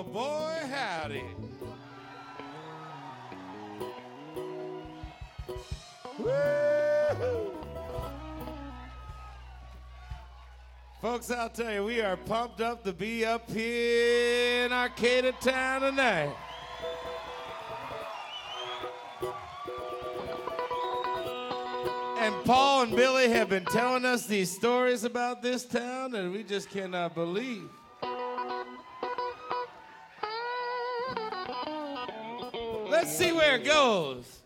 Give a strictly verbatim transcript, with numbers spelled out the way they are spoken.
Well, boy, howdy. Woo-hoo. Folks, I'll tell you, we are pumped up to be up here in Arcata Town tonight. And Paul and Billy have been telling us these stories about this town that we just cannot believe. Let's see where it goes.